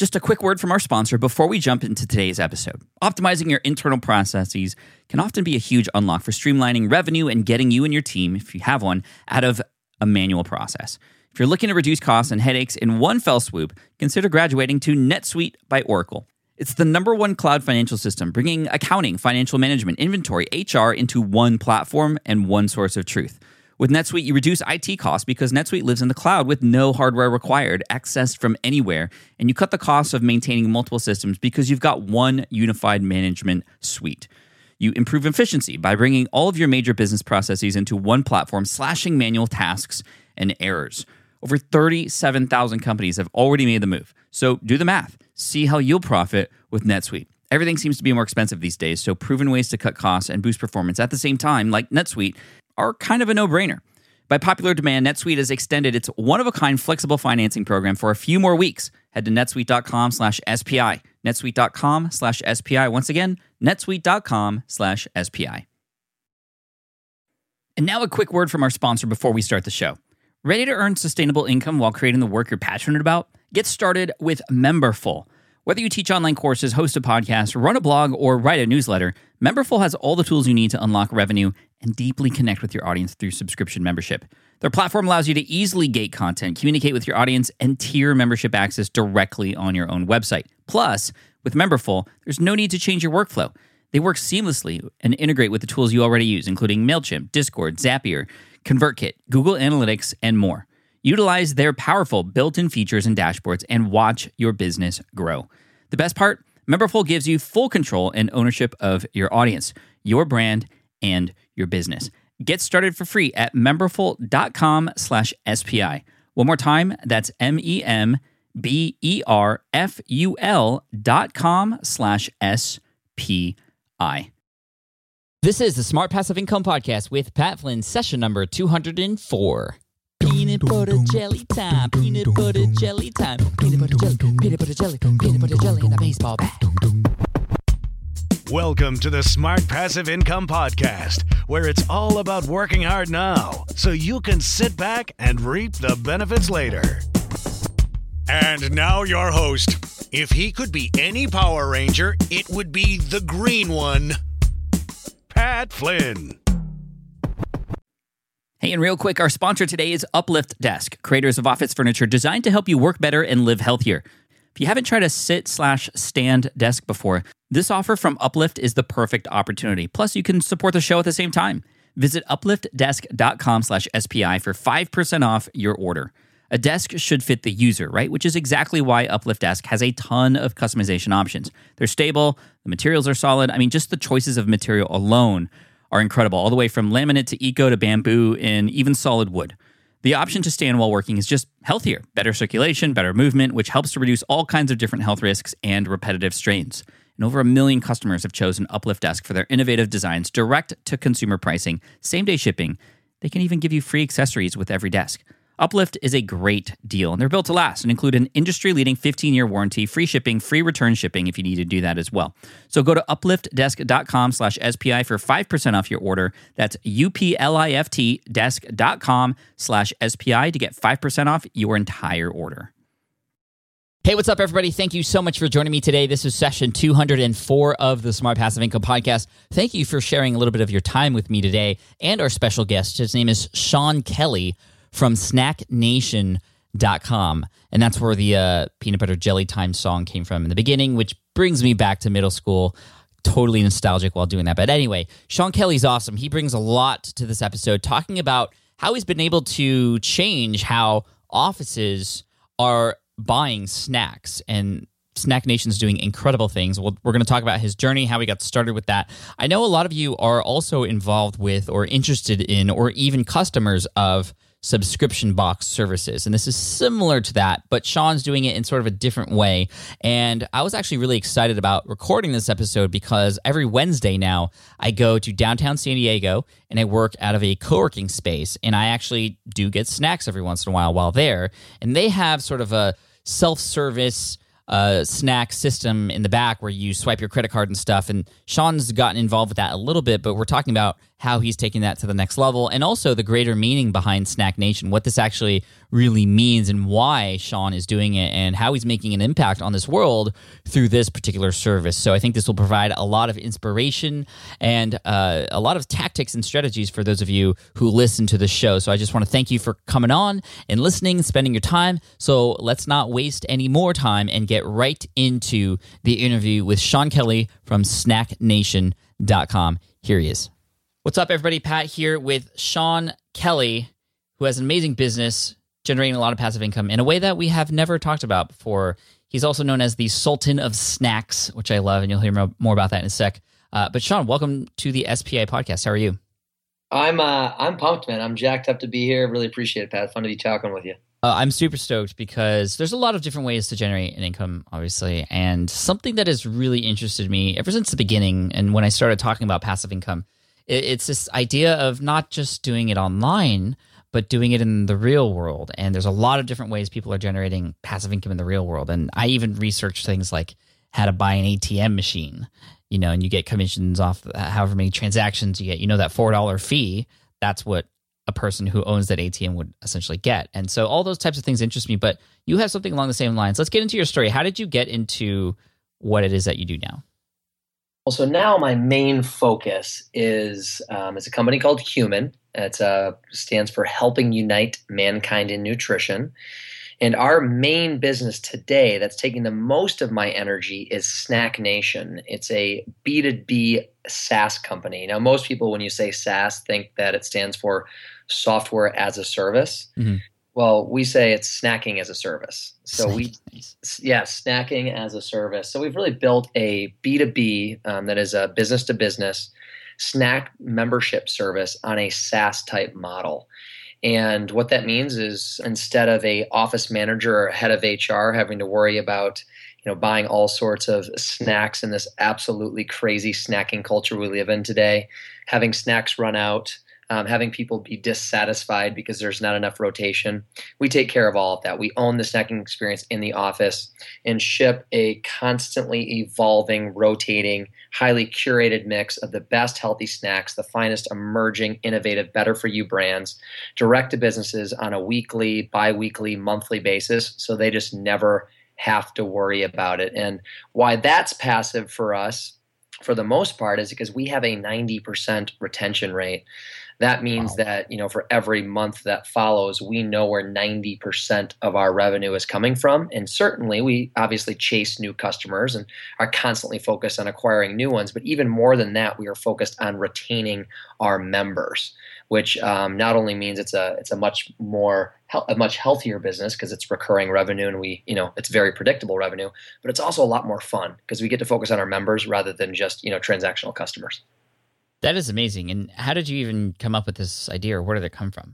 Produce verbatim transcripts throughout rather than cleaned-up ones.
Just a quick word from our sponsor before we jump into today's episode. Optimizing your internal processes can often be a huge unlock for streamlining revenue and getting you and your team, if you have one, out of a manual process. If you're looking to reduce costs and headaches in one fell swoop, consider graduating to NetSuite by Oracle. It's the number one cloud financial system, bringing accounting, financial management, inventory, H R into one platform and one source of truth. With NetSuite, you reduce I T costs because NetSuite lives in the cloud with no hardware required, accessed from anywhere, and you cut the cost of maintaining multiple systems because you've got one unified management suite. You improve efficiency by bringing all of your major business processes into one platform, slashing manual tasks and errors. Over thirty-seven thousand companies have already made the move. So do the math. See how you'll profit with NetSuite. Everything seems to be more expensive these days, so proven ways to cut costs and boost performance at the same time, like NetSuite, are kind of a no-brainer. By popular demand, NetSuite has extended its one-of-a-kind flexible financing program for a few more weeks. Head to netsuite.com slash SPI. netsuite.com slash SPI. Once again, netsuite.com slash SPI. And now a quick word from our sponsor before we start the show. Ready to earn sustainable income while creating the work you're passionate about? Get started with Memberful. Whether you teach online courses, host a podcast, run a blog, or write a newsletter, Memberful has all the tools you need to unlock revenue and deeply connect with your audience through subscription membership. Their platform allows you to easily gate content, communicate with your audience, and tier membership access directly on your own website. Plus, with Memberful, there's no need to change your workflow. They work seamlessly and integrate with the tools you already use, including MailChimp, Discord, Zapier, ConvertKit, Google Analytics, and more. Utilize their powerful built-in features and dashboards and watch your business grow. The best part? Memberful gives you full control and ownership of your audience, your brand, and your business. Get started for free at memberful.com slash SPI. One more time, that's M-E-M-B-E-R-F-U-L dot com slash S-P-I. This is the Smart Passive Income Podcast with Pat Flynn, session number two hundred four. Peanut butter jelly time, peanut butter jelly time, peanut butter jelly, peanut butter jelly, peanut butter jelly in a baseball bat. Welcome to the Smart Passive Income Podcast, where it's all about working hard now so you can sit back and reap the benefits later. And now your host. If he could be any Power Ranger, it would be the green one, Pat Flynn. Hey, and real quick, our sponsor today is Uplift Desk, creators of office furniture designed to help you work better and live healthier. If you haven't tried a sit slash stand desk before, this offer from Uplift is the perfect opportunity. Plus, you can support the show at the same time. Visit upliftdesk.com slash SPI for five percent off your order. A desk should fit the user, right? Which is exactly why Uplift Desk has a ton of customization options. They're stable, the materials are solid. I mean, just the choices of material alone are incredible, all the way from laminate to eco to bamboo and even solid wood. The option to stand while working is just healthier, better circulation, better movement, which helps to reduce all kinds of different health risks and repetitive strains. And over a million customers have chosen Uplift Desk for their innovative designs, direct-to-consumer pricing, same-day shipping. They can even give you free accessories with every desk. Uplift is a great deal, and they're built to last and include an industry-leading fifteen-year warranty, free shipping, free return shipping if you need to do that as well. So go to upliftdesk.com slash SPI for five percent off your order. That's U-P-L-I-F-T desk.com slash SPI to get five percent off your entire order. Hey, what's up, everybody? Thank you so much for joining me today. This is session two hundred four of the Smart Passive Income Podcast. Thank you for sharing a little bit of your time with me today and our special guest. His name is Sean Kelly from snack nation dot com. And that's where the uh, Peanut Butter Jelly Time song came from in the beginning, which brings me back to middle school. Totally nostalgic while doing that. But anyway, Sean Kelly's awesome. He brings a lot to this episode, talking about how he's been able to change how offices are buying snacks. And Snack Nation's doing incredible things. We'll, we're going to talk about his journey, how he got started with that. I know a lot of you are also involved with or interested in or even customers of subscription box services. And this is similar to that, but Sean's doing it in sort of a different way. And I was actually really excited about recording this episode because every Wednesday now I go to downtown San Diego and I work out of a co-working space. And I actually do get snacks every once in a while while there. And they have sort of a self-service uh, snack system in the back where you swipe your credit card and stuff. And Sean's gotten involved with that a little bit, but we're talking about how he's taking that to the next level, and also the greater meaning behind Snack Nation, what this actually really means and why Sean is doing it and how he's making an impact on this world through this particular service. So I think this will provide a lot of inspiration and uh, a lot of tactics and strategies for those of you who listen to the show. So I just want to thank you for coming on and listening, spending your time. So let's not waste any more time and get right into the interview with Sean Kelly from snack nation dot com. Here he is. What's up, everybody? Pat here with Sean Kelly, who has an amazing business generating a lot of passive income in a way that we have never talked about before. He's also known as the Sultan of Snacks, which I love, and you'll hear more about that in a sec. Uh, but Sean, welcome to the S P I podcast. How are you? I'm uh, I'm pumped, man. I'm jacked up to be here. Really appreciate it, Pat. Fun to be talking with you. Uh, I'm super stoked because there's a lot of different ways to generate an income, obviously, and something that has really interested me ever since the beginning and when I started talking about passive income, it, it's this idea of not just doing it online, but doing it in the real world. And there's a lot of different ways people are generating passive income in the real world. And I even researched things like how to buy an A T M machine, you know, and you get commissions off however many transactions you get. You know, that four dollars fee, that's what a person who owns that A T M would essentially get. And so all those types of things interest me, but you have something along the same lines. Let's get into your story. How did you get into what it is that you do now? Well, so now my main focus is um, it's a company called Human. It uh, stands for Helping Unite Mankind in Nutrition. And our main business today that's taking the most of my energy is Snack Nation. It's a B two B SaaS company. Now, most people, when you say SaaS, think that it stands for Software as a Service. Mm-hmm. Well, we say it's snacking as a service. So we, yeah, snacking as a service. So we've really built a B two B um, that is a business to business snack membership service on a SaaS type model. And what that means is instead of a office manager or head of H R having to worry about, you know, buying all sorts of snacks in this absolutely crazy snacking culture we live in today, having snacks run out, Um, having people be dissatisfied because there's not enough rotation. We take care of all of that. We own the snacking experience in the office and ship a constantly evolving, rotating, highly curated mix of the best healthy snacks, the finest emerging, innovative, better-for-you brands, direct to businesses on a weekly, bi-weekly, monthly basis, so they just never have to worry about it. And why that's passive for us, for the most part, is because we have a ninety percent retention rate. That means wow. that, you know, for every month that follows, we know where ninety percent of our revenue is coming from. And certainly we obviously chase new customers and are constantly focused on acquiring new ones. But even more than that, we are focused on retaining our members, which um, not only means it's a it's a much more a much healthier business because it's recurring revenue and we, you know, it's very predictable revenue, but it's also a lot more fun because we get to focus on our members rather than just, you know, transactional customers. That is amazing. And how did you even come up with this idea, or where did it come from?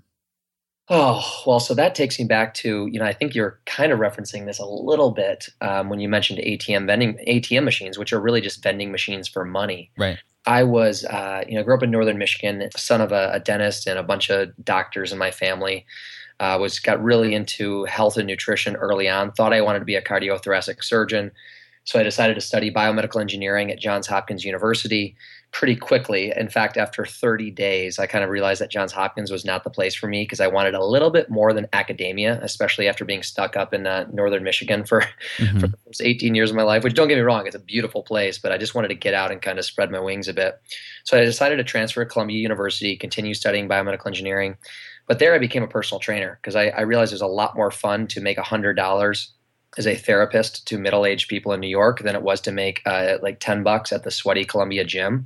Oh, well, so that takes me back to, you know, I think you're kind of referencing this a little bit um, when you mentioned A T M vending, A T M machines, which are really just vending machines for money. Right. I was, uh, you know, grew up in Northern Michigan, son of a, a dentist and a bunch of doctors in my family. Uh, was got really into health and nutrition early on. Thought I wanted to be a cardiothoracic surgeon. So I decided to study biomedical engineering at Johns Hopkins University pretty quickly. In fact, after thirty days, I kind of realized that Johns Hopkins was not the place for me because I wanted a little bit more than academia, especially after being stuck up in uh, Northern Michigan for, mm-hmm. for the first eighteen years of my life, which don't get me wrong, it's a beautiful place, but I just wanted to get out and kind of spread my wings a bit. So I decided to transfer to Columbia University, continue studying biomedical engineering. But there I became a personal trainer because I, I realized it was a lot more fun to make one hundred dollars as a therapist to middle-aged people in New York than it was to make uh, like ten bucks at the sweaty Columbia gym.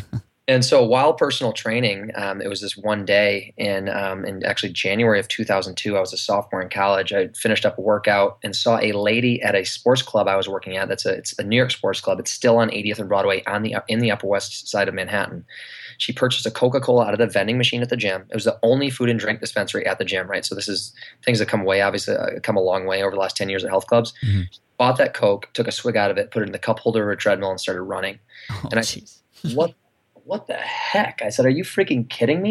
And so while personal training, um, it was this one day in, um, in actually January of two thousand two, I was a sophomore in college. I finished up a workout and saw a lady at a sports club I was working at. That's a, it's a New York sports club. It's still on eightieth and Broadway on the in the Upper West Side of Manhattan. She purchased a Coca-Cola out of the vending machine at the gym. It was the only food and drink dispensary at the gym, right? So this is things that come away, obviously, uh, come a long way over the last ten years at health clubs. Mm-hmm. Bought that Coke, took a swig out of it, put it in the cup holder of a treadmill, and started running. Oh, and I said, what, what the heck? I said, are you freaking kidding me?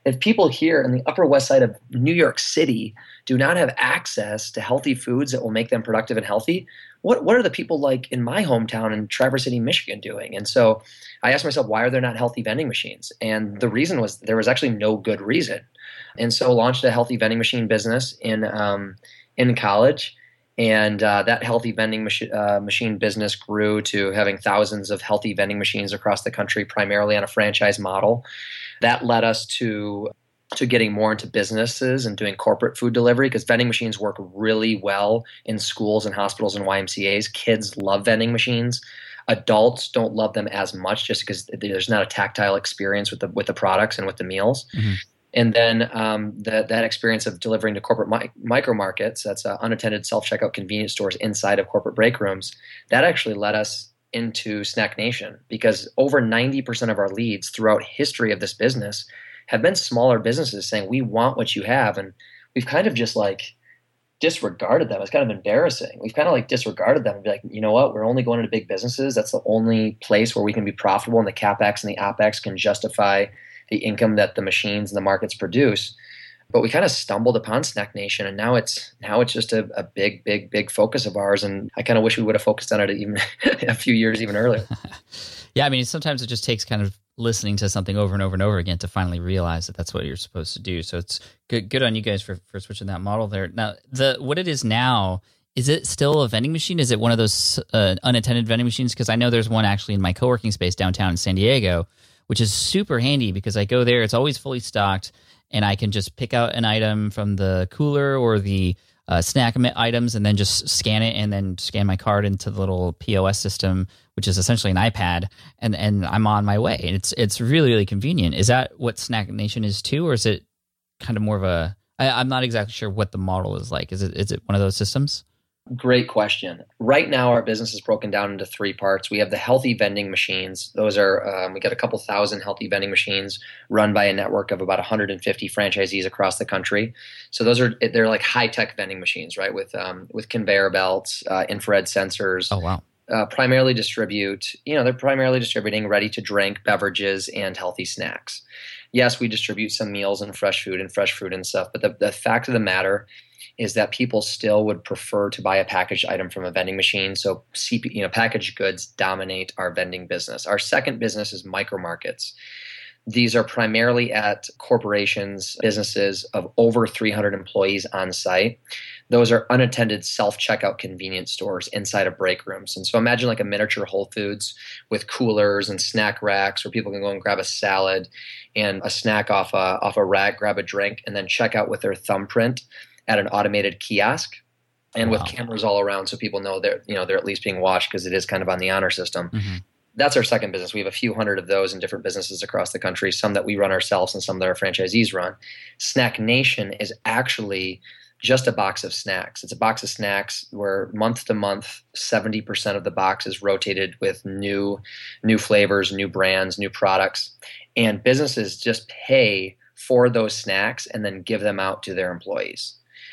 if people here in the Upper West Side of New York City do not have access to healthy foods that will make them productive and healthy, what what are the people like in my hometown in Traverse City, Michigan doing? And so I asked myself, why are there not healthy vending machines? And the reason was there was actually no good reason. And so launched a healthy vending machine business in um, in college. And uh, that healthy vending machi- uh, machine business grew to having thousands of healthy vending machines across the country, primarily on a franchise model. That led us to to getting more into businesses and doing corporate food delivery, because vending machines work really well in schools and hospitals and Y M C As. Kids love vending machines. Adults don't love them as much just because there's not a tactile experience with the with the products and with the meals. Mm-hmm. And then um, that that experience of delivering to corporate mi- micro markets, that's uh, unattended self-checkout convenience stores inside of corporate break rooms, that actually led us into Snack Nation, because over ninety percent of our leads throughout history of this business have been smaller businesses saying, we want what you have. And we've kind of just like disregarded them. It's kind of embarrassing. We've kind of like disregarded them and be like, you know what, we're only going into big businesses. That's the only place where we can be profitable, and the CapEx and the OpEx can justify the income that the machines and the markets produce. But we kind of stumbled upon Snack Nation, and now it's now it's just a, a big, big, big focus of ours. And I kind of wish we would have focused on it even a few years even earlier. Yeah, I mean, sometimes it just takes kind of listening to something over and over and over again to finally realize that that's what you're supposed to do. So it's good, good on you guys for, for switching that model there. Now, the what it is now, is it still a vending machine? Is it one of those uh, unattended vending machines? Because I know there's one actually in my co-working space downtown in San Diego, which is super handy because I go there, it's always fully stocked, and I can just pick out an item from the cooler or the uh, snack items and then just scan it and then scan my card into the little P O S system, which is essentially an iPad, and, and I'm on my way. And it's it's really, really convenient. Is that what Snack Nation is too, or is it kind of more of a – I'm not exactly sure what the model is like. Is it is it one of those systems? Great question. Right now, our business is broken down into three parts. We have the healthy vending machines. Those are, um, we got a couple thousand healthy vending machines run by a network of about one hundred fifty franchisees across the country. So those are, they're like high-tech vending machines, right? With, um, with conveyor belts, uh, infrared sensors. Oh, wow. Uh, primarily distribute, you know, they're primarily distributing ready-to-drink beverages and healthy snacks. Yes, we distribute some meals and fresh food and fresh fruit and stuff, but the, the fact of the matter is that people still would prefer to buy a packaged item from a vending machine. So, C P, you know, packaged goods dominate our vending business. Our second business is micro markets. These are primarily at corporations, businesses of over three hundred employees on site. Those are unattended self-checkout convenience stores inside of break rooms. And so imagine like a miniature Whole Foods with coolers and snack racks where people can go and grab a salad and a snack off a, off a rack, grab a drink, and then check out with their thumbprint at an automated kiosk, and wow. with cameras all around so people know they're, you know, they're at least being watched because it is kind of on the honor system. Mm-hmm. That's our second business. We have a few hundred of those in different businesses across the country, some that we run ourselves and some that our franchisees run. Snack Nation is actually just a box of snacks. It's a box of snacks where month to month, seventy percent of the box is rotated with new, new flavors, new brands, new products. And businesses just pay for those snacks and then give them out to their employees.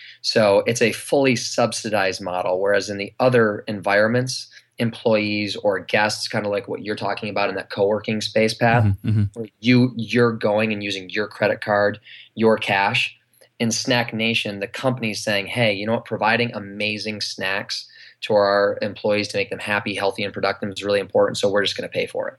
So it's a fully subsidized model, whereas in the other environments, employees or guests, kind of like what you're talking about in that co-working space, Pat, mm-hmm, mm-hmm. where you, you're going and using your credit card, your cash. In Snack Nation, the company's saying, hey, you know what, providing amazing snacks to our employees to make them happy, healthy, and productive is really important, so we're just going to pay for it.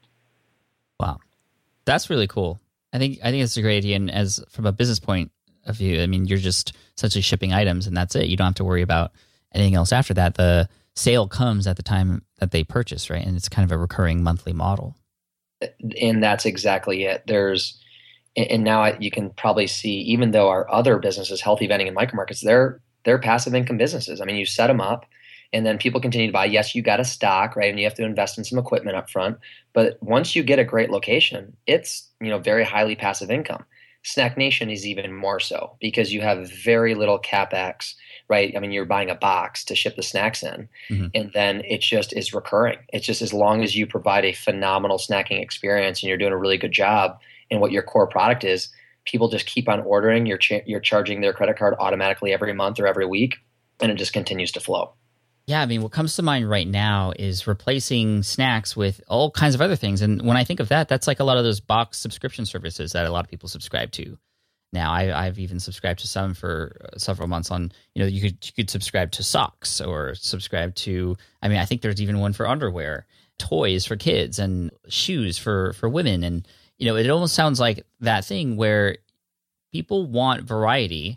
Wow. That's really cool. I think I think it's a great idea, and as from a business point of view, I mean, you're just essentially shipping items, and that's it. You don't have to worry about anything else after that. The sale comes at the time that they purchase, right? And it's kind of a recurring monthly model. And that's exactly it. There's, and now you can probably see, even though our other businesses, healthy vending and micro markets, they're they're passive income businesses. I mean, you set them up, and then people continue to buy. Yes, you got to stock, right? And you have to invest in some equipment up front. But once you get a great location, it's, you know, very highly passive income. Snack Nation is even more so because you have very little CapEx, right? I mean, you're buying a box to ship the snacks in, mm-hmm. and then it just is recurring. It's just as long as you provide a phenomenal snacking experience and you're doing a really good job in what your core product is, people just keep on ordering. You're ch- you're charging their credit card automatically every month or every week, and it just continues to flow. Yeah, I mean, what comes to mind right now is replacing snacks with all kinds of other things. And when I think of that, that's like a lot of those box subscription services that a lot of people subscribe to. now. I, I've even subscribed to some for several months on, you know, you could, you could subscribe to socks or subscribe to, I mean, I think there's even one for underwear, toys for kids and shoes for, for women. And, you know, it almost sounds like that thing where people want variety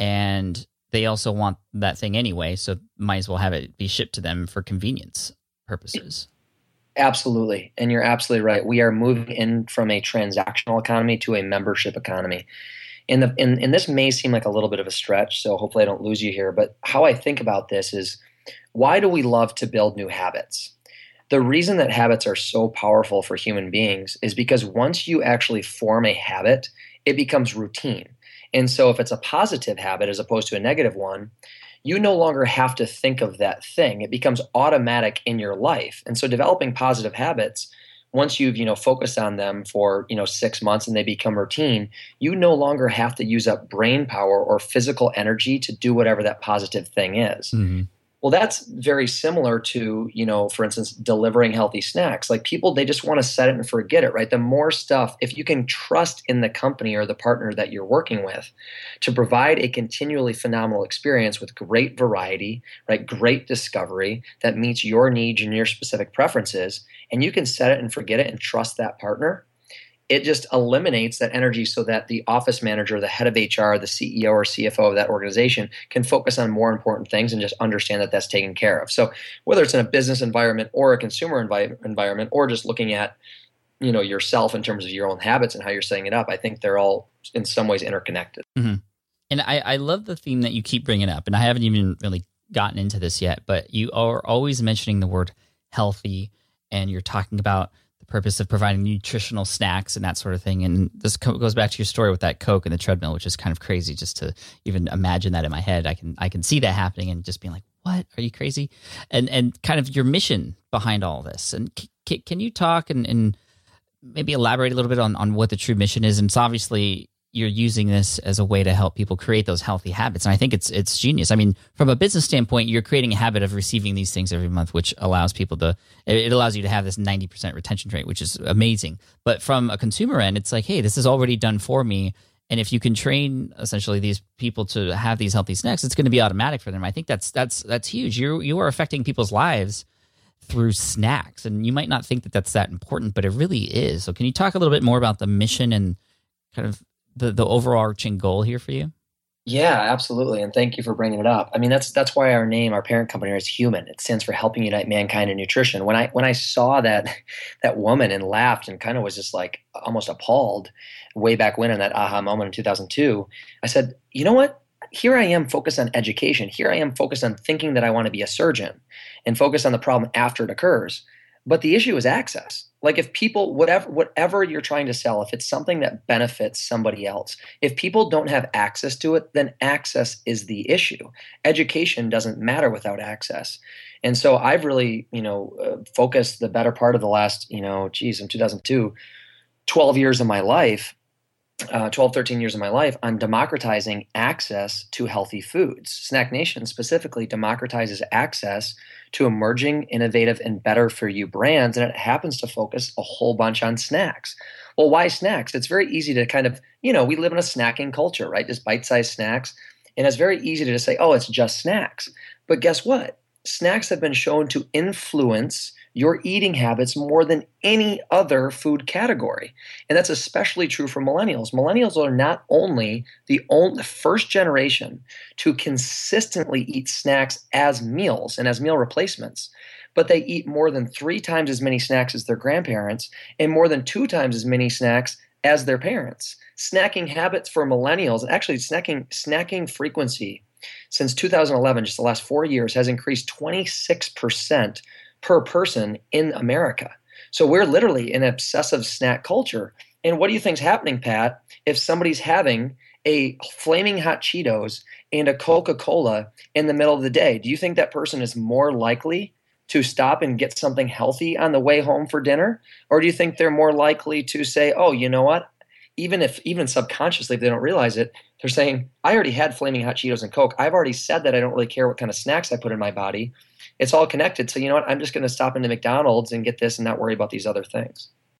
and they also want that thing anyway. So might as well have it be shipped to them for convenience purposes. Absolutely. And you're absolutely right. We are moving in from a transactional economy to a membership economy. And, the, and, and this may seem like a little bit of a stretch, so hopefully I don't lose you here. But how I think about this is, why do we love to build new habits? The reason that habits are so powerful for human beings is because once you actually form a habit, it becomes routine. And so if it's a positive habit as opposed to a negative one, you no longer have to think of that thing. It becomes automatic in your life. And so developing positive habits, once you've, you know, focused on them for, you know, six months and they become routine, you no longer have to use up brain power or physical energy to do whatever that positive thing is. Mm-hmm. Well, that's very similar to, you know, for instance, delivering healthy snacks. Like people, they just want to set it and forget it, right? The more stuff, if you can trust in the company or the partner that you're working with to provide a continually phenomenal experience with great variety, right? Great discovery that meets your needs and your specific preferences, and you can set it and forget it and trust that partner, it just eliminates that energy so that the office manager, the head of H R, the C E O or C F O of that organization can focus on more important things and just understand that that's taken care of. So whether it's in a business environment or a consumer envi- environment or just looking at, you know, yourself in terms of your own habits and how you're setting it up, I think they're all in some ways interconnected. Mm-hmm. And I, I love the theme that you keep bringing up, and I haven't even really gotten into this yet, but you are always mentioning the word healthy, and you're talking about the purpose of providing nutritional snacks and that sort of thing. And this co- goes back to your story with that Coke and the treadmill, which is kind of crazy just to even imagine that in my head. I can I can see that happening and just being like, what? Are you crazy? And and kind of your mission behind all this. And c- can you talk and, and maybe elaborate a little bit on, on what the true mission is? And it's obviously you're using this as a way to help people create those healthy habits. And I think it's it's genius. I mean, from a business standpoint, you're creating a habit of receiving these things every month, which allows people to, it allows you to have this ninety percent retention rate, which is amazing. But from a consumer end, it's like, hey, this is already done for me. And if you can train essentially these people to have these healthy snacks, it's going to be automatic for them. I think that's that's that's huge. You you are affecting people's lives through snacks. And you might not think that that's that important, but it really is. So can you talk a little bit more about the mission and kind of the, the overarching goal here for you? Yeah, absolutely. And thank you for bringing it up. I mean, that's that's why our name, our parent company is HUMAN. It stands for Helping Unite Mankind in Nutrition. When I when I saw that that woman and laughed and kind of was just like almost appalled way back when in that aha moment in two thousand two, I said, you know what? Here I am focused on education. Here I am focused on thinking that I want to be a surgeon and focus on the problem after it occurs. But the issue is access. Like if people, whatever whatever you're trying to sell, if it's something that benefits somebody else, if people don't have access to it, then access is the issue. Education doesn't matter without access. And so I've really, you know, uh, focused the better part of the last, you know, geez, in two thousand two, twelve years of my life, uh, twelve, thirteen years of my life on democratizing access to healthy foods. Snack Nation specifically democratizes access to emerging, innovative, and better for you brands, and it happens to focus a whole bunch on snacks. Well, why snacks? It's very easy to kind of, you know, we live in a snacking culture, right? Just bite-sized snacks, and it's very easy to just say, oh, it's just snacks. But guess what? Snacks have been shown to influence your eating habits more than any other food category. And that's especially true for millennials. Millennials are not only the only first generation to consistently eat snacks as meals and as meal replacements, but they eat more than three times as many snacks as their grandparents and more than two times as many snacks as their parents. Snacking habits for millennials, actually snacking snacking frequency since two thousand eleven, just the last four years, has increased twenty-six percent per person in America. So we're literally in an obsessive snack culture. And what do you think's happening, Pat, if somebody's having a flaming hot Cheetos and a Coca-Cola in the middle of the day? Do you think that person is more likely to stop and get something healthy on the way home for dinner? Or do you think they're more likely to say, oh, you know what? Even if, even subconsciously, if they don't realize it, they're saying, I already had flaming hot Cheetos and Coke. I've already said that I don't really care what kind of snacks I put in my body. It's all connected. So you know what? I'm just going to stop into McDonald's and get this and not worry about these other things.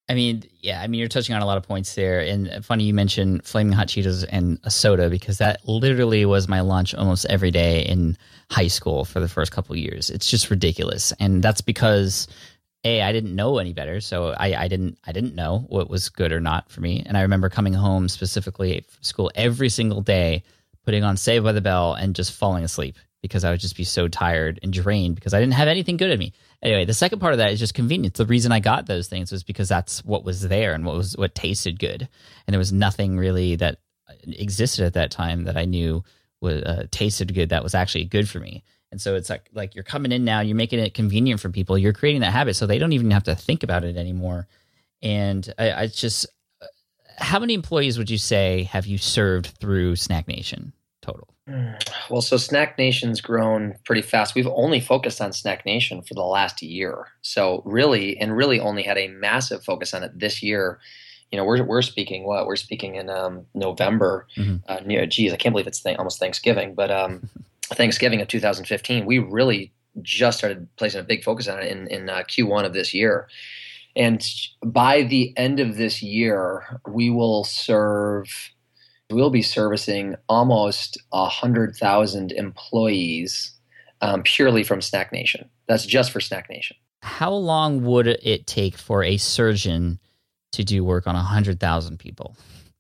I mean, yeah, I mean, you're touching on a lot of points there. And funny you mentioned Flaming Hot Cheetos and a soda, because that literally was my lunch almost every day in high school for the first couple of years. It's just ridiculous. And that's because, A, I didn't know any better. So I, I didn't I didn't know what was good or not for me. And I remember coming home specifically from school every single day, putting on Saved by the Bell and just falling asleep because I would just be so tired and drained because I didn't have anything good in me. Anyway, the second part of that is just convenience. The reason I got those things was because that's what was there and what was what tasted good. And there was nothing really that existed at that time that I knew was uh, tasted good that was actually good for me. And so it's like like you're coming in now, you're making it convenient for people. You're creating that habit so they don't even have to think about it anymore. And I, I just, how many employees would you say have you served through Snack Nation total? Well, so Snack Nation's grown pretty fast. We've only focused on Snack Nation for the last year. So really, and really only had a massive focus on it this year. You know, we're we're speaking what? We're speaking in um, November. Mm-hmm. Uh, near, geez, I can't believe it's th- almost Thanksgiving. But um, Thanksgiving of two thousand fifteen, we really just started placing a big focus on it in, in uh, Q one of this year. And by the end of this year, we will serve... We'll be servicing almost one hundred thousand employees um, purely from Snack Nation. That's just for Snack Nation. How long would it take for a surgeon to do work on one hundred thousand people?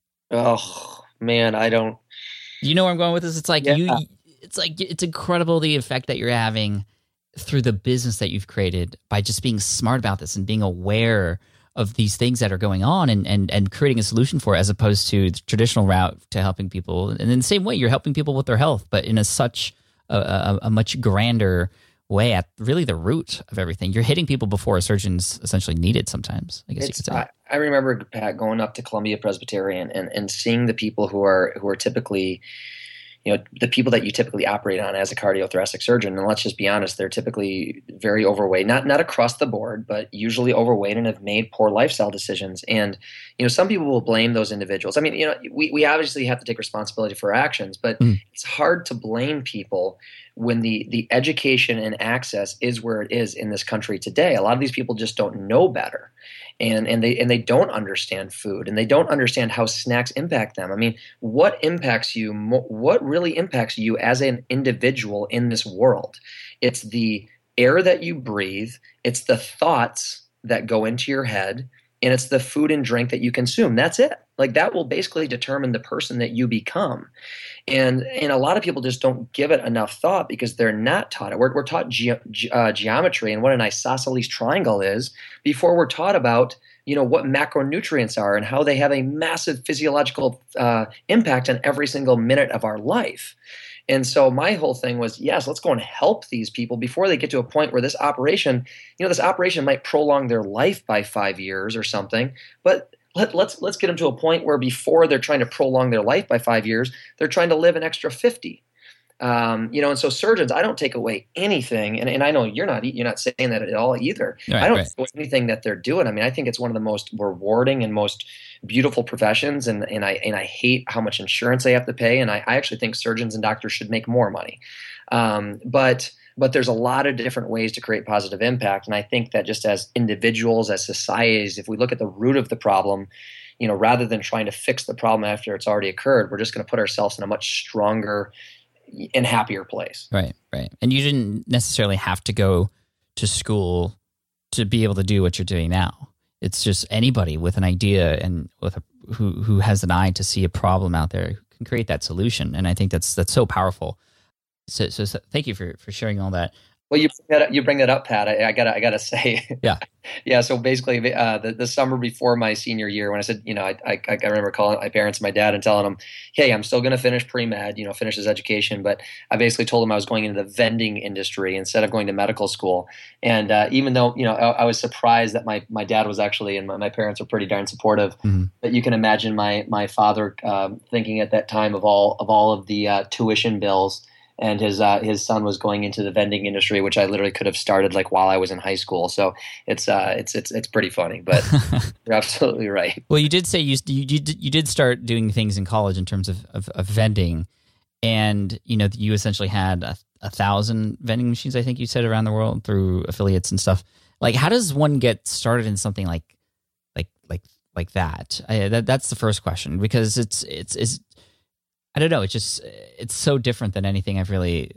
Oh, man, I don't... You know where I'm going with this? It's like, yeah. you. It's like it's incredible the effect that you're having through the business that you've created by just being smart about this and being aware of these things that are going on and, and, and creating a solution for it, as opposed to the traditional route to helping people. And in the same way, you're helping people with their health, but in a such a, a, a much grander way at really the root of everything. You're hitting people before a surgeon's essentially needed sometimes, I guess it's, you could say. I, I remember, Pat, going up to Columbia Presbyterian and, and seeing the people who are who are typically, you know, the people that you typically operate on as a cardiothoracic surgeon. And let's just be honest, they're typically very overweight, not not across the board, but usually overweight and have made poor lifestyle decisions. And, you know, some people will blame those individuals. I mean, you know, we, we obviously have to take responsibility for our actions, but mm. it's hard to blame people when the, the education and access is where it is in this country today. A lot of these people just don't know better. And and they and they don't understand food, and they don't understand how snacks impact them. I mean, what impacts you? What really impacts you as an individual in this world? It's the air that you breathe. It's the thoughts that go into your head, and it's the food and drink that you consume. That's it. Like, that will basically determine the person that you become. And and a lot of people just don't give it enough thought because they're not taught it. We're, we're taught ge- ge- uh, geometry and what an isosceles triangle is before we're taught about, you know, what macronutrients are and how they have a massive physiological uh, impact on every single minute of our life. And so my whole thing was, yes, let's go and help these people before they get to a point where this operation, you know, this operation might prolong their life by five years or something, but Let, let's let's get them to a point where before they're trying to prolong their life by five years, they're trying to live an extra fifty. Um, you know, and so surgeons, I don't take away anything, and, and I know you're not you're not saying that at all either. Right, I don't right. take away anything that they're doing. I mean, I think it's one of the most rewarding and most beautiful professions, and and I and I hate how much insurance they have to pay, and I, I actually think surgeons and doctors should make more money. Um, but But there's a lot of different ways to create positive impact. And I think that just as individuals, as societies, if we look at the root of the problem, you know, rather than trying to fix the problem after it's already occurred, we're just going to put ourselves in a much stronger and happier place. Right, right. And you didn't necessarily have to go to school to be able to do what you're doing now. It's just anybody with an idea and with a, who who has an eye to see a problem out there who can create that solution. And I think that's that's so powerful. So, so, so thank you for, for sharing all that. Well, you bring that up, you bring that up, Pat. I, I gotta I gotta say, yeah, yeah. So basically, uh, the the summer before my senior year, when I said, you know, I I, I remember calling my parents and my dad and telling them, hey, I'm still gonna finish pre-med, you know, finish his education, but I basically told them I was going into the vending industry instead of going to medical school. And uh, even though, you know, I, I was surprised that my my dad was actually, and my, my parents were pretty darn supportive. Mm-hmm. But you can imagine my my father um, thinking at that time of all of all of the uh, tuition bills. And his uh, his son was going into the vending industry, which I literally could have started like while I was in high school. So it's uh, it's it's it's pretty funny, but you're absolutely right. Well, you did say you you you did, you did start doing things in college in terms of, of, of vending, and you know you essentially had a, a thousand vending machines, I think you said, around the world through affiliates and stuff. Like, how does one get started in something like like like like that? I, that that's the first question, because it's it's it's I don't know. It's just it's so different than anything I've really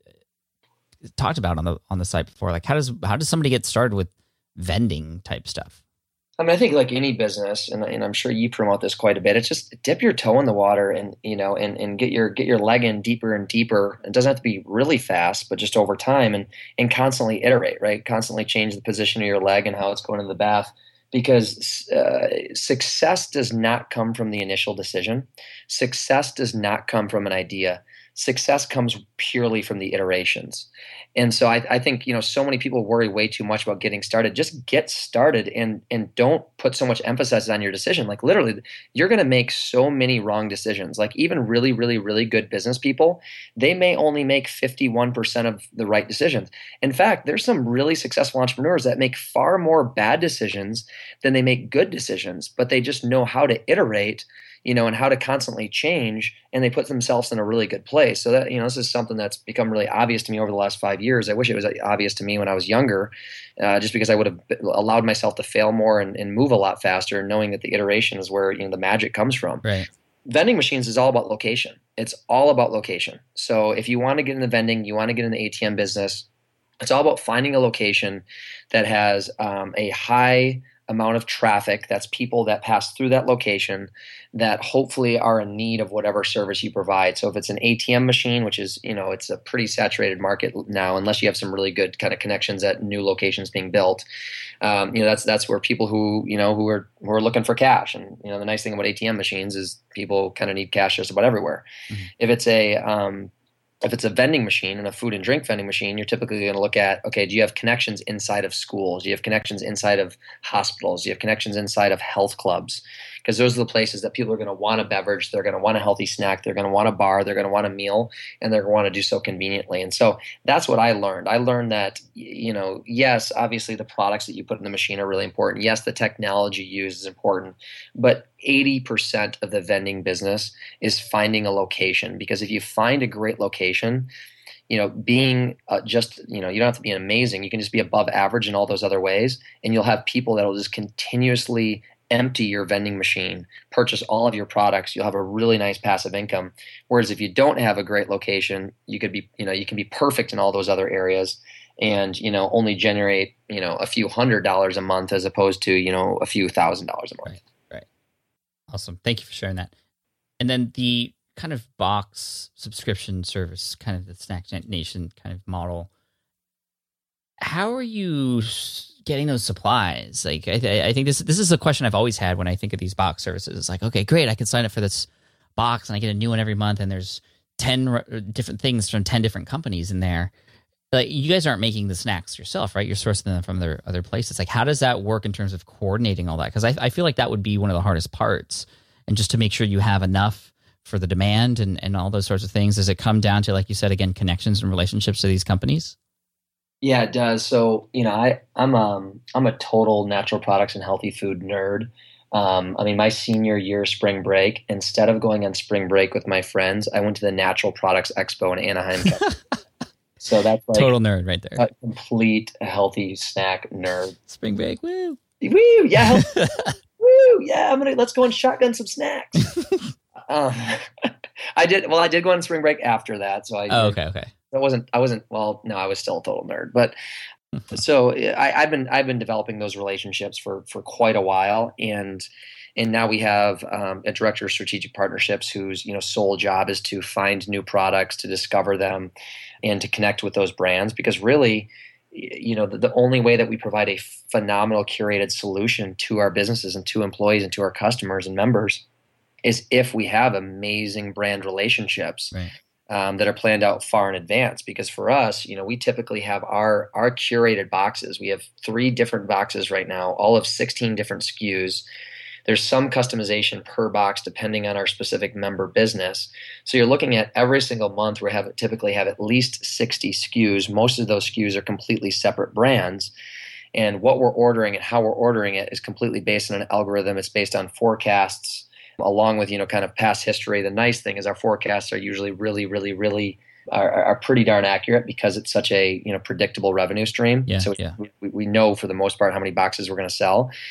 talked about on the on the site before. Like, how does how does somebody get started with vending type stuff? I mean, I think like any business, and, and I'm sure you promote this quite a bit. It's just dip your toe in the water and you know, and, and get your get your leg in deeper and deeper. It doesn't have to be really fast, but just over time, and and constantly iterate, right? Constantly change the position of your leg and how it's going in the bath. Because uh, success does not come from the initial decision. Success does not come from an idea. Success comes purely from the iterations. And so I, I think, you know, so many people worry way too much about getting started. Just get started and and don't put so much emphasis on your decision. Like literally, you're going to make so many wrong decisions. Like even really, really, really good business people, they may only make fifty-one percent of the right decisions. In fact, there's some really successful entrepreneurs that make far more bad decisions than they make good decisions, but they just know how to iterate, you know, and how to constantly change, and they put themselves in a really good place. So that, you know, this is something that's become really obvious to me over the last five years. I wish it was obvious to me when I was younger, uh, just because I would have allowed myself to fail more and, and move a lot faster, knowing that the iteration is where, you know, the magic comes from. Right. Vending machines is all about location. It's all about location. So if you want to get into vending, you want to get in the A T M business, it's all about finding a location that has um, a high amount of traffic. That's people that pass through that location that hopefully are in need of whatever service you provide. So if it's an A T M machine, which is, you know, it's a pretty saturated market now, unless you have some really good kind of connections at new locations being built. Um, you know, that's that's where people who, you know, who are who are looking for cash. And, you know, the nice thing about A T M machines is people kind of need cash just about everywhere. Mm-hmm. If it's a um, If it's a vending machine and a food and drink vending machine, you're typically going to look at, okay, do you have connections inside of schools? Do you have connections inside of hospitals? Do you have connections inside of health clubs? Because those are the places that people are going to want a beverage. They're going to want a healthy snack. They're going to want a bar. They're going to want a meal, and they're going to want to do so conveniently. And so that's what I learned. I learned that, you know, yes, obviously the products that you put in the machine are really important. Yes, the technology used is important, but eighty percent of the vending business is finding a location. Because if you find a great location, you know, being uh, just, you know, you don't have to be amazing. You can just be above average in all those other ways, and you'll have people that will just continuously empty your vending machine, purchase all of your products. You'll have a really nice passive income. Whereas if you don't have a great location, you could be, you know, you can be perfect in all those other areas and, you know, only generate, you know, a few hundred dollars a month as opposed to, you know, a few thousand dollars a month. Right. Right. Awesome. Thank you for sharing that. And then the kind of box subscription service, kind of the Snack Nation kind of model. How are you getting those supplies? Like, I, th- I think this this is a question I've always had when I think of these box services. It's like, okay, great, I can sign up for this box and I get a new one every month, and there's ten re- different things from ten different companies in there. Like, you guys aren't making the snacks yourself, right? You're sourcing them from other other places. Like, how does that work in terms of coordinating all that? Because I, I feel like that would be one of the hardest parts, and just to make sure you have enough for the demand and, and all those sorts of things. Does it come down to, like you said, again, connections and relationships to these companies? Yeah, it does. So, you know, I, I'm um I'm a total natural products and healthy food nerd. Um, I mean, my senior year spring break, instead of going on spring break with my friends, I went to the Natural Products Expo in Anaheim. So that's like total nerd right there. A complete healthy snack nerd. Spring break, woo, woo, yeah, woo, yeah. I'm gonna let's go and shotgun some snacks. um, I did well. I did go on spring break after that, so I. Oh, okay, okay. I wasn't, I wasn't, well, no, I was still a total nerd, but so I, I've been, I've been developing those relationships for, for quite a while. And, and now we have um, a director of strategic partnerships whose, you know, sole job is to find new products, to discover them, and to connect with those brands. Because really, you know, the, the only way that we provide a phenomenal curated solution to our businesses and to employees and to our customers and members is if we have amazing brand relationships. Right. Um, that are planned out far in advance. Because for us, you know, we typically have our our curated boxes. We have three different boxes right now, all of sixteen different S K Us. There's some customization per box depending on our specific member business. So you're looking at every single month we have typically have at least sixty S K Us. Most of those S K Us are completely separate brands. And what we're ordering and how we're ordering it is completely based on an algorithm. It's based on forecasts, along with, you know, kind of past history. The nice thing is our forecasts are usually really, really, really are, are pretty darn accurate because it's such a, you know, predictable revenue stream. Yeah, so yeah. we, we know for the most part how many boxes we're going to sell.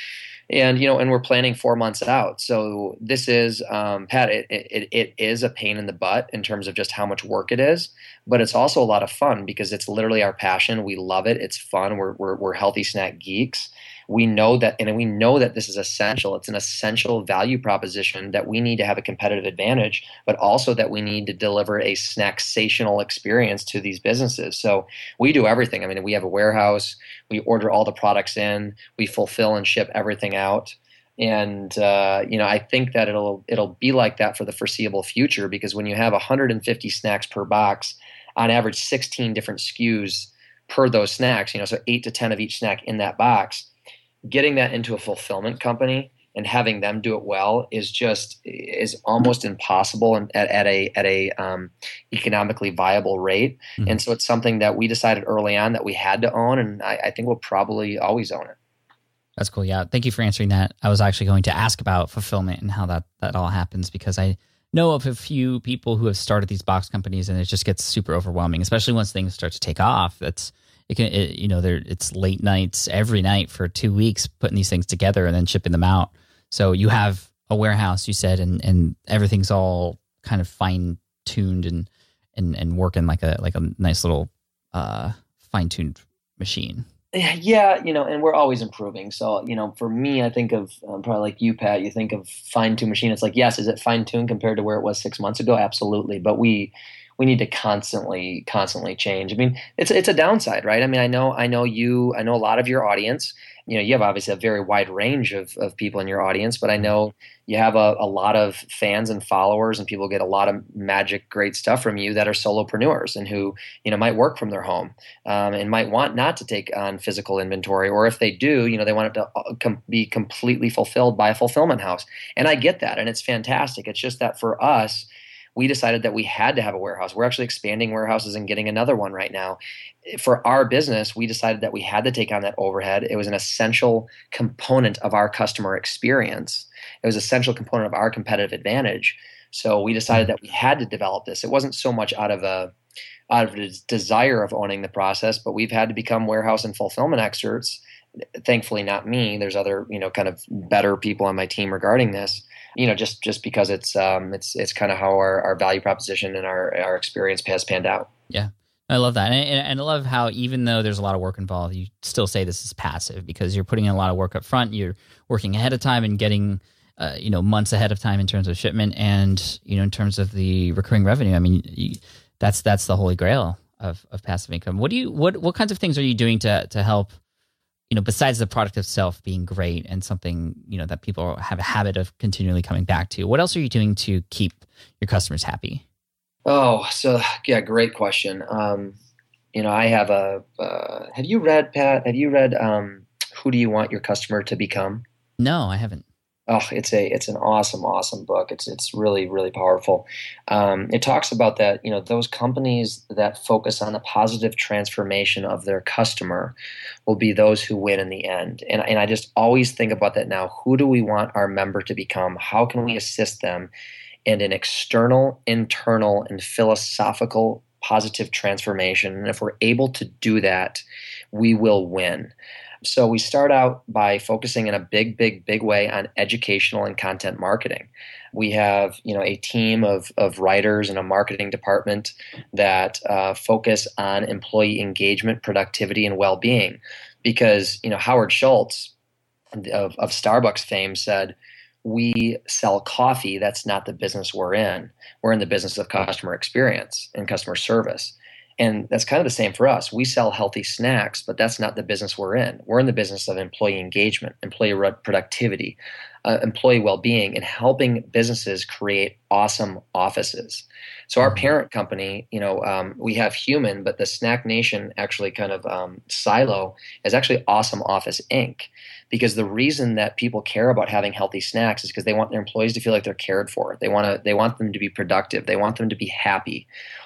And, you know, and we're planning four months out. So this is, um, Pat, it, it, it is a pain in the butt in terms of just how much work it is, but it's also a lot of fun because it's literally our passion. We love it. It's fun. We're, we're, we're healthy snack geeks. We know that, and we know that this is essential. It's an essential value proposition that we need to have a competitive advantage, but also that we need to deliver a snacksational experience to these businesses. So we do everything. I mean, we have a warehouse. We order all the products in. We fulfill and ship everything out. And uh, you know, I think that it'll it'll be like that for the foreseeable future because when you have one hundred fifty snacks per box, on average, sixteen different S K Us per those snacks. You know, so eight to ten of each snack in that box. Getting that into a fulfillment company and having them do it well is just is almost impossible and at, at a at a um, economically viable rate. Mm-hmm. And so it's something that we decided early on that we had to own, and I, I think we'll probably always own it. That's cool. Yeah, thank you for answering that. I was actually going to ask about fulfillment and how that that all happens because I know of a few people who have started these box companies and it just gets super overwhelming, especially once things start to take off. That's It can, it, you know, there it's late nights every night for two weeks putting these things together and then shipping them out. So you have a warehouse, you said, and, and everything's all kind of fine tuned and, and and working like a like a nice little uh, fine tuned machine. Yeah, you know, and we're always improving. So, you know, for me, I think of um, probably like you, Pat. You think of fine tuned machine. It's like, yes, is it fine tuned compared to where it was six months ago? Absolutely, but we. We need to constantly, constantly change. I mean, it's it's a downside, right? I mean, I know, I know you, I know a lot of your audience. You know, you have obviously a very wide range of, of people in your audience, but I know you have a, a lot of fans and followers, and people get a lot of magic, great stuff from you that are solopreneurs and who you know might work from their home um, and might want not to take on physical inventory, or if they do, you know, they want it to com- be completely fulfilled by a fulfillment house. And I get that, and it's fantastic. It's just that for us, we decided that we had to have a warehouse. We're actually expanding warehouses and getting another one right now. For our business, we decided that we had to take on that overhead. It was an essential component of our customer experience. It was an essential component of our competitive advantage. So we decided that we had to develop this. It wasn't so much out of a out of a desire of owning the process, but we've had to become warehouse and fulfillment experts. Thankfully, not me. There's other, you know, kind of better people on my team regarding this. You know, just just because it's um it's it's kind of how our, our value proposition and our our experience has panned out. Yeah, I love that, and, and I love how even though there's a lot of work involved, you still say this is passive because you're putting in a lot of work up front. You're working ahead of time and getting uh, you know months ahead of time in terms of shipment and you know in terms of the recurring revenue. I mean, you, that's that's the holy grail of of passive income. What do you what what kinds of things are you doing to to help? You know, besides the product itself being great and something, you know, that people have a habit of continually coming back to, what else are you doing to keep your customers happy? Oh, so yeah, great question. Um, you know, I have a, uh, have you read, Pat, have you read um, Who Do You Want Your Customer to Become? No, I haven't. Oh, it's a it's an awesome, awesome book. It's it's really, really powerful. Um, it talks about that, you know, those companies that focus on the positive transformation of their customer will be those who win in the end. And, and I just always think about that now. Who do we want our member to become? How can we assist them in an external, internal, and philosophical positive transformation? And if we're able to do that, we will win. So we start out by focusing in a big, big, big way on educational and content marketing. We have, you know, a team of, of writers and a marketing department that uh, focus on employee engagement, productivity, and well-being. Because, you know, Howard Schultz of, of Starbucks fame said, "We sell coffee. That's not the business we're in. We're in the business of customer experience and customer service." And that's kind of the same for us. We sell healthy snacks, but that's not the business we're in. We're in the business of employee engagement, employee productivity, uh, employee well-being, and helping businesses create awesome offices. So our parent company, you know, um, we have Human, but the Snack Nation actually kind of um, silo is actually Awesome Office Incorporated. Because the reason that people care about having healthy snacks is because they want their employees to feel like they're cared for. They want to, they want them to be productive. They want them to be happy.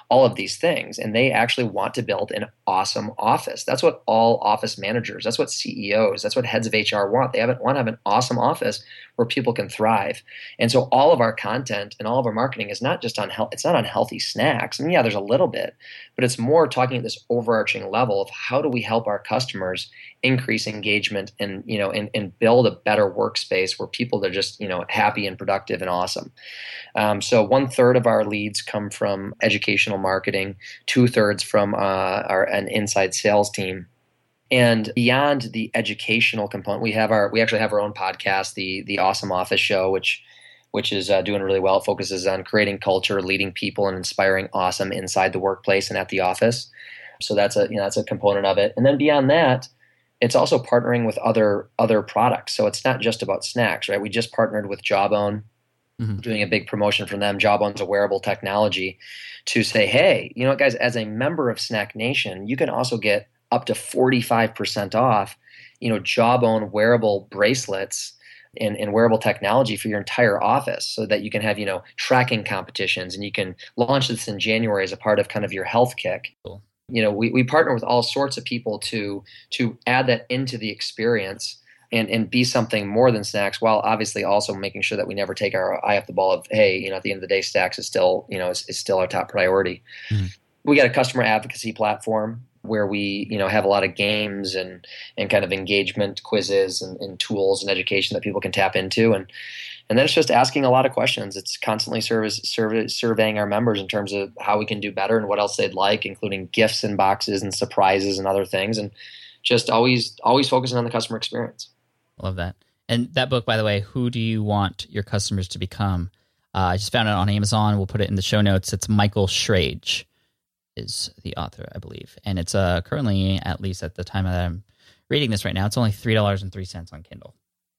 all of these things. And they actually want to build an awesome office. That's what all office managers, that's what C E Os, that's what heads of H R want. They have, want to have an awesome office where people can thrive. And so all of our content and all of our marketing is not just on health, it's not on healthy snacks. And yeah, there's a little bit, but it's more talking at this overarching level of how do we help our customers increase engagement and, you know, and, and build a better workspace where people are just, you know, happy and productive and awesome. Um, so one third of our leads come from educational marketing, two thirds from uh, our an inside sales team. And beyond the educational component, we have our we actually have our own podcast, the the Awesome Office Show, which which is uh, doing really well. It focuses on creating culture, leading people, and inspiring awesome inside the workplace and at the office. So that's a you know that's a component of it. And then beyond that, it's also partnering with other other products. So it's not just about snacks, right? We just partnered with Jawbone, mm-hmm. doing a big promotion for them. Jawbone's a wearable technology to say, hey, you know what, guys, as a member of Snack Nation, you can also get up to forty-five percent off, you know, Jawbone wearable bracelets and, and wearable technology for your entire office so that you can have, you know, tracking competitions, and you can launch this in January as a part of kind of your health kick. Cool. You know, we, we partner with all sorts of people to to add that into the experience and, and be something more than snacks, while obviously also making sure that we never take our eye off the ball of, hey, you know, at the end of the day, snacks is still, you know, is, is still our top priority. Mm-hmm. We got a customer advocacy platform where we, you know, have a lot of games and, and kind of engagement quizzes and, and tools and education that people can tap into. And, and then it's just asking a lot of questions. It's constantly service, service, surveying our members in terms of how we can do better and what else they'd like, including gifts and boxes and surprises and other things. And just always, always focusing on the customer experience. Love that. And that book, by the way, Who Do You Want Your Customers to Become? Uh, I just found it on Amazon. We'll put it in the show notes. It's Michael Schrage is the author, I believe. And it's uh, currently, at least at the time that I'm reading this right now, it's only three dollars and three cents on Kindle.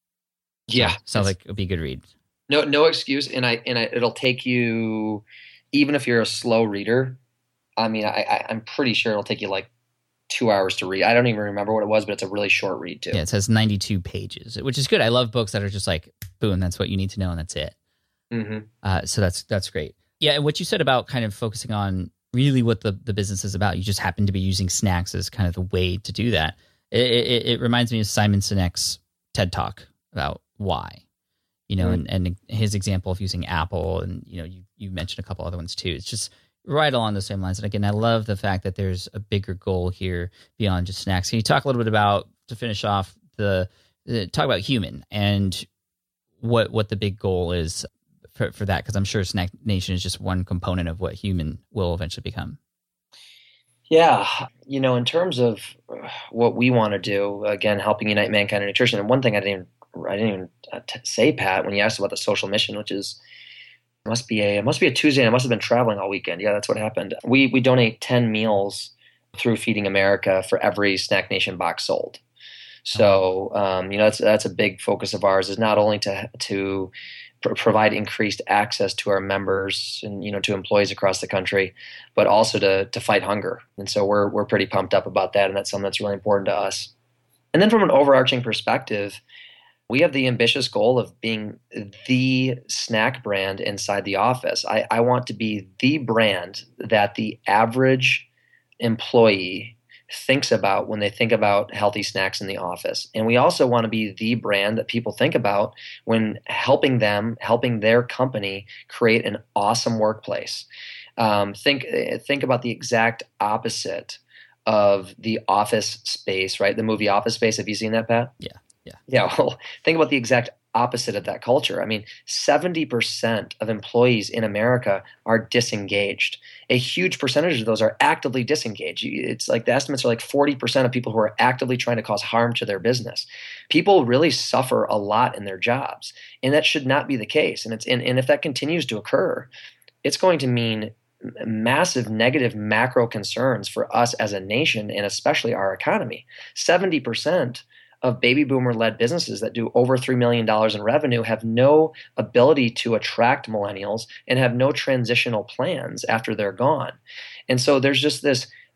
So yeah. Sounds like it would be a good read. No, no excuse. And I, and I, it'll take you, even if you're a slow reader, I mean, I, I, I'm pretty sure it'll take you like two hours to read. I don't even remember what it was, but it's a really short read too. Yeah, it says ninety-two pages, which is good. I love books that are just like, boom, that's what you need to know and that's it. Mm-hmm. Uh, so that's that's great. Yeah, and what you said about kind of focusing on really what the, the business is about, you just happen to be using snacks as kind of the way to do that. It, it, it reminds me of Simon Sinek's TED Talk about why, you know, mm-hmm. and, and his example of using Apple, and, you know, you, you mentioned a couple other ones too. It's just right along the same lines. And again, I love the fact that there's a bigger goal here beyond just snacks. Can you talk a little bit about, to finish off, the, the talk about Human and what what the big goal is for, for that? Because I'm sure Snack Nation is just one component of what Human will eventually become. Yeah. You know, in terms of what we want to do, again, helping unite mankind in nutrition. And one thing I didn't even, I didn't even say, Pat, when you asked about the social mission, which is, must be a, it must be a Tuesday, and I must have been traveling all weekend. Yeah, that's what happened. We, we donate ten meals through Feeding America for every Snack Nation box sold. So, um, you know, that's, that's a big focus of ours, is not only to, to pr- provide increased access to our members and, you know, to employees across the country, but also to, to fight hunger. And so we're, we're pretty pumped up about that. And that's something that's really important to us. And then from an overarching perspective, we have the ambitious goal of being the snack brand inside the office. I, I want to be the brand that the average employee thinks about when they think about healthy snacks in the office. And we also want to be the brand that people think about when helping them, helping their company create an awesome workplace. Um, think, think about the exact opposite of the Office Space, right? The movie Office Space. Have you seen that, Pat? Yeah. Yeah. Yeah. Well, think about the exact opposite of that culture. I mean, seventy percent of employees in America are disengaged. A huge percentage of those are actively disengaged. It's like the estimates are like forty percent of people who are actively trying to cause harm to their business. People really suffer a lot in their jobs, and that should not be the case. And it's and, and if that continues to occur, it's going to mean massive negative macro concerns for us as a nation, and especially our economy. seventy percent of baby boomer-led businesses that do over three million dollars in revenue have no ability to attract millennials and have no transitional plans after they're gone. And so there's just this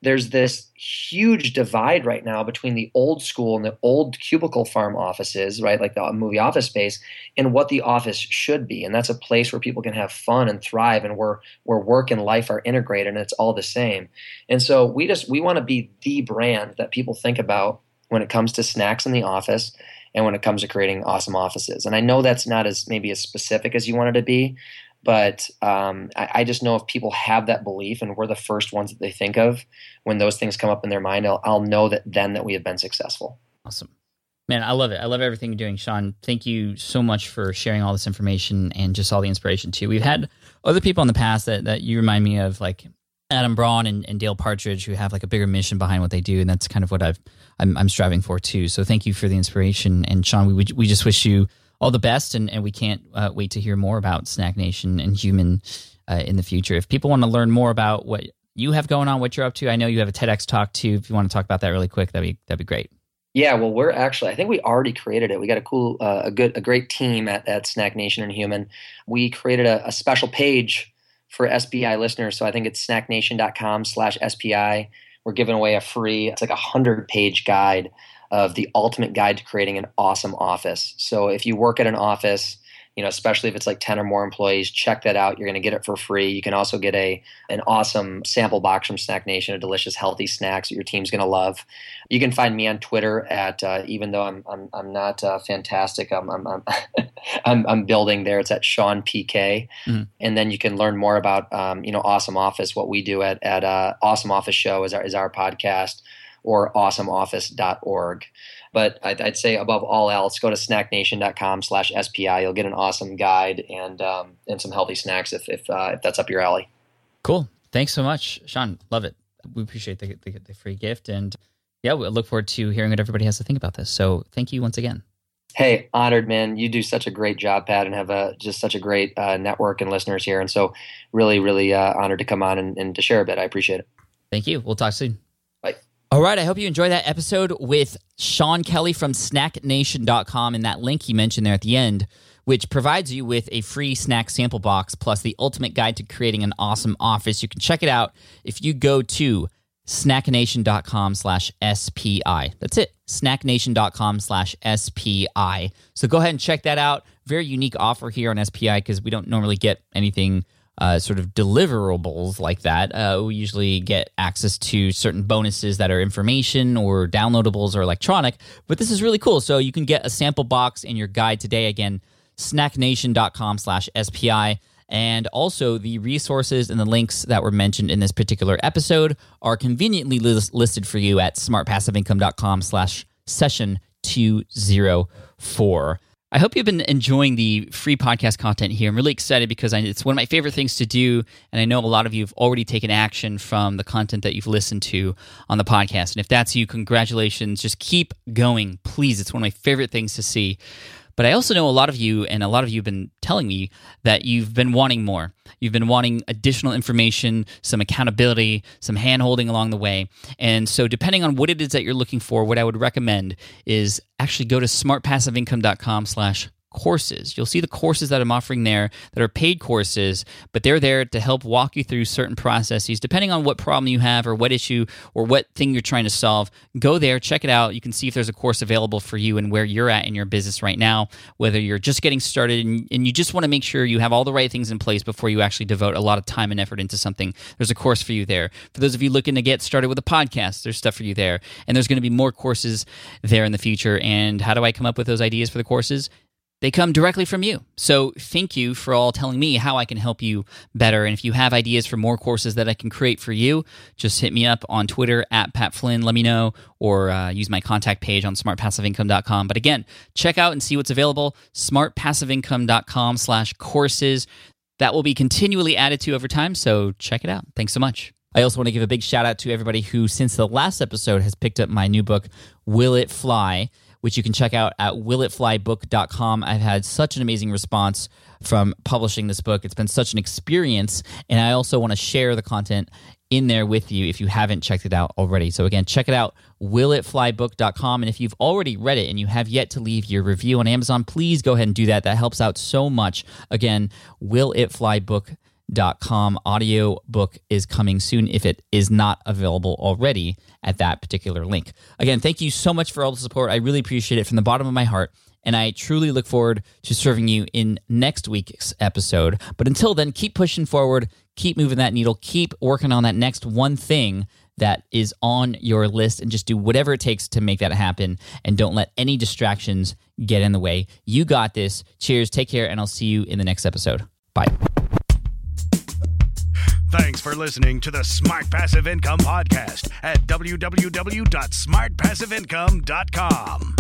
there's this huge divide right now between the old school and the old cubicle farm offices, right, like the movie Office Space, and what the office should be. And that's a place where people can have fun and thrive, and where where work and life are integrated, and it's all the same. And so we just we want to be the brand that people think about when it comes to snacks in the office and when it comes to creating awesome offices. And I know that's not as maybe as specific as you want it to be, but um, I, I just know if people have that belief and we're the first ones that they think of when those things come up in their mind, I'll, I'll know that then that we have been successful. Awesome. Man, I love it. I love everything you're doing, Sean. Thank you so much for sharing all this information and just all the inspiration too. We've had other people in the past that, that you remind me of, like Adam Braun and, and Dale Partridge, who have like a bigger mission behind what they do. And that's kind of what I've, I'm, I'm striving for too. So thank you for the inspiration. And Sean, we, we just wish you all the best, and, and we can't uh, wait to hear more about Snack Nation and Human uh, in the future. If people want to learn more about what you have going on, what you're up to, I know you have a TEDx talk too. If you want to talk about that really quick, that'd be that'd be great. Yeah, well, we're actually, I think we already created it. We got a cool, uh, a good, a great team at, at Snack Nation and Human. We created a, a special page for S P I listeners. So I think it's snacknation.com slash SPI. We're giving away a free, it's like a hundred page guide of the ultimate guide to creating an awesome office. So if you work at an office, you know, especially if it's like ten or more employees, check that out. You're going to get it for free. You can also get a an awesome sample box from Snack Nation of delicious, healthy snacks that your team's going to love. You can find me on Twitter at, uh, even though I'm I'm I'm not uh, fantastic, I'm I'm I'm, I'm I'm building there. It's at Sean P K, mm-hmm. And then you can learn more about um, you know, Awesome Office. What we do at at uh, Awesome Office Show is our is our podcast, or awesome office dot org. But I'd, I'd say above all else, go to snacknation.com slash SPI. You'll get an awesome guide and um, and some healthy snacks if if, uh, if that's up your alley. Cool. Thanks so much, Sean. Love it. We appreciate the, the, the free gift. And yeah, we look forward to hearing what everybody has to think about this. So thank you once again. Hey, honored, man. You do such a great job, Pat, and have a, just such a great uh, network and listeners here. And so really, really uh, honored to come on and, and to share a bit. I appreciate it. Thank you. We'll talk soon. Bye. All right, I hope you enjoyed that episode with Sean Kelly from snack nation dot com, and that link he mentioned there at the end, which provides you with a free snack sample box plus the ultimate guide to creating an awesome office. You can check it out if you go to snacknation.com slash SPI. That's it, snacknation.com slash SPI. So go ahead and check that out. Very unique offer here on S P I because we don't normally get anything Uh, sort of deliverables like that. Uh, we usually get access to certain bonuses that are information or downloadables or electronic, but this is really cool. So you can get a sample box in your guide today. Again, snacknation.com slash SPI. And also the resources and the links that were mentioned in this particular episode are conveniently lis- listed for you at smartpassiveincome.com slash session 204. I hope you've been enjoying the free podcast content here. I'm really excited because I, it's one of my favorite things to do, and I know a lot of you have already taken action from the content that you've listened to on the podcast. And if that's you, congratulations. Just keep going, please. It's one of my favorite things to see. But I also know a lot of you, and a lot of you have been telling me that you've been wanting more. You've been wanting additional information, some accountability, some hand-holding along the way. And so depending on what it is that you're looking for, what I would recommend is actually go to smartpassiveincome.com slash courses. You'll see the courses that I'm offering there that are paid courses, but they're there to help walk you through certain processes. Depending on what problem you have or what issue or what thing you're trying to solve, go there, check it out. You can see if there's a course available for you and where you're at in your business right now, whether you're just getting started and, and you just want to make sure you have all the right things in place before you actually devote a lot of time and effort into something. There's a course for you there. For those of you looking to get started with a podcast, there's stuff for you there. And there's going to be more courses there in the future. And how do I come up with those ideas for the courses? They come directly from you. So thank you for all telling me how I can help you better. And if you have ideas for more courses that I can create for you, just hit me up on Twitter at Pat Flynn. Let me know, or uh, use my contact page on smart passive income dot com. But again, check out and see what's available. smartpassiveincome.com slash courses. That will be continually added to over time. So check it out. Thanks so much. I also want to give a big shout out to everybody who, since the last episode, has picked up my new book, Will It Fly?, which you can check out at will it fly book dot com. I've had such an amazing response from publishing this book. It's been such an experience, and I also want to share the content in there with you if you haven't checked it out already. So again, check it out, will it fly book dot com. And if you've already read it and you have yet to leave your review on Amazon, please go ahead and do that. That helps out so much. Again, will it fly book dot com audio book is coming soon if it is not available already at that particular link. Again, thank you so much for all the support. I really appreciate it from the bottom of my heart, and I truly look forward to serving you in next week's episode. But until then, keep pushing forward, keep moving that needle, keep working on that next one thing that is on your list, and just do whatever it takes to make that happen, and don't let any distractions get in the way. You got this. Cheers, take care, and I'll see you in the next episode. Bye. Thanks for listening to the Smart Passive Income Podcast at w w w dot smart passive income dot com.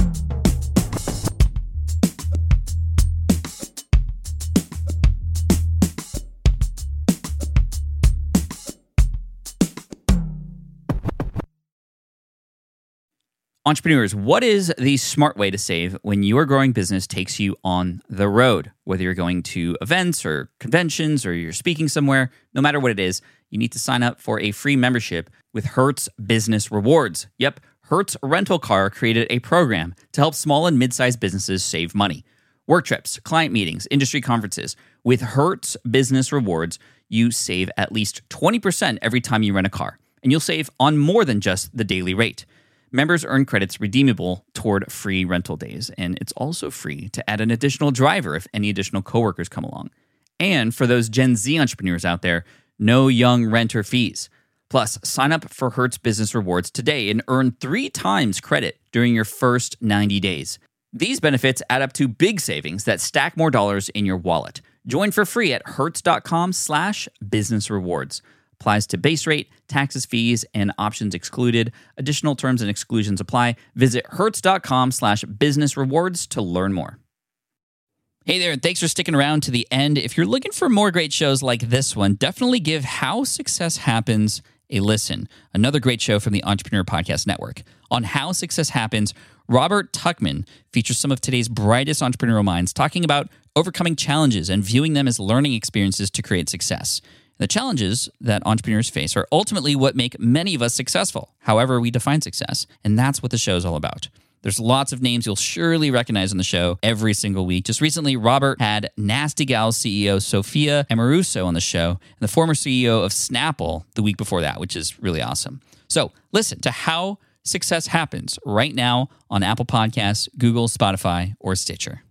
Entrepreneurs, what is the smart way to save when your growing business takes you on the road? Whether you're going to events or conventions or you're speaking somewhere, no matter what it is, you need to sign up for a free membership with Hertz Business Rewards. Yep, Hertz Rental Car created a program to help small and mid-sized businesses save money. Work trips, client meetings, industry conferences. With Hertz Business Rewards, you save at least twenty percent every time you rent a car, and you'll save on more than just the daily rate. Members earn credits redeemable toward free rental days, and it's also free to add an additional driver if any additional coworkers come along. And for those Gen Z entrepreneurs out there, no young renter fees. Plus, sign up for Hertz Business Rewards today and earn three times credit during your first ninety days. These benefits add up to big savings that stack more dollars in your wallet. Join for free at hertz.com slash business rewards. Applies to base rate, taxes, fees, and options excluded. Additional terms and exclusions apply. Visit hertz.com slash business rewards to learn more. Hey there, and thanks for sticking around to the end. If you're looking for more great shows like this one, definitely give How Success Happens a listen. Another great show from the Entrepreneur Podcast Network. On How Success Happens, Robert Tuchman features some of today's brightest entrepreneurial minds talking about overcoming challenges and viewing them as learning experiences to create success. The challenges that entrepreneurs face are ultimately what make many of us successful, however we define success. And that's what the show is all about. There's lots of names you'll surely recognize on the show every single week. Just recently, Robert had Nasty Gal C E O Sophia Amoruso on the show, and the former C E O of Snapple the week before that, which is really awesome. So listen to How Success Happens right now on Apple Podcasts, Google, Spotify, or Stitcher.